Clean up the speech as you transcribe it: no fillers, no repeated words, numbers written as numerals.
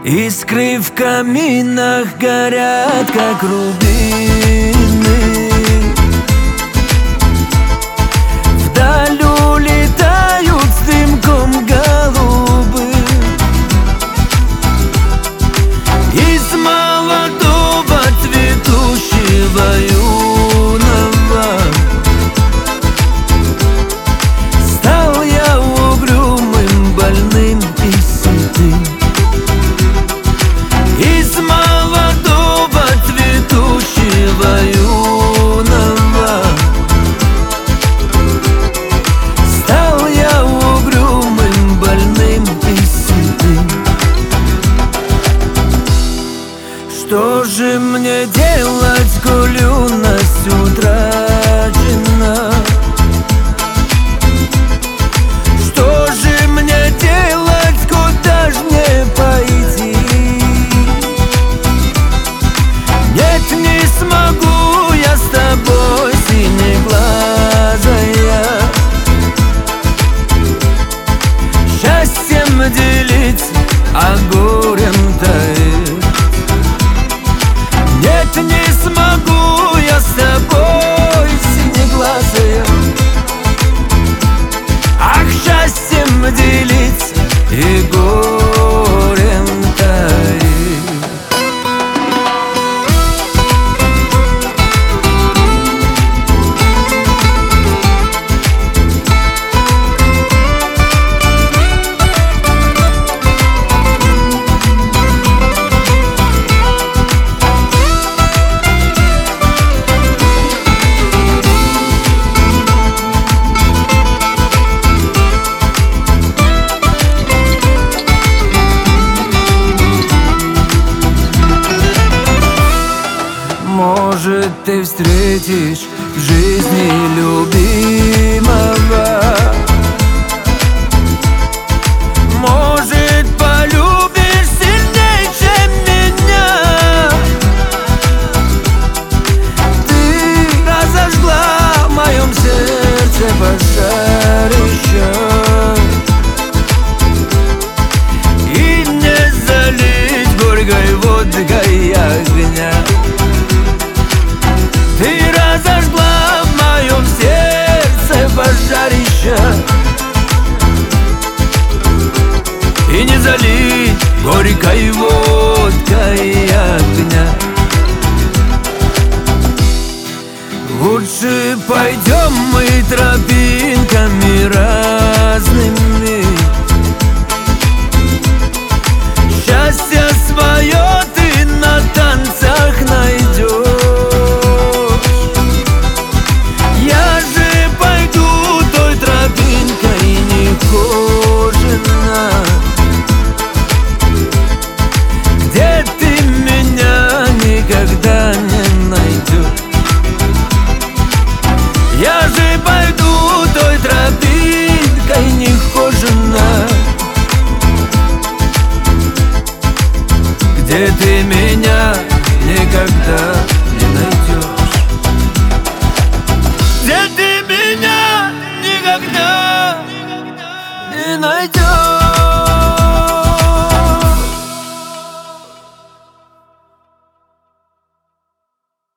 Искры в каминах горят, как рубины. Вдаль улетают с дымком голубы. Из молодого цветущего юного стал я угрюмым, больным и седым. Из молодого цветущего юного стал я угрюмым, больным и седым. Что же мне делать, коль юность утрачена? Что же мне делать, куда ж мне пойти? Нет, не смогу я с тобой, синеглазая, счастьем делиться, а горем таить. Нет, не смогу я с тобой, синеглазая, ах, счастьем делиться и горем таить. Может, ты встретишь в жизни любимого, может, полюбишь сильней, чем меня. Ты разожгла в моем сердце пожарище, и не залить горькой водкой огня. Ты разожгла в моем сердце пожарище, и не залить горькой водкой огня. Лучше пойдем мы тропинками разными,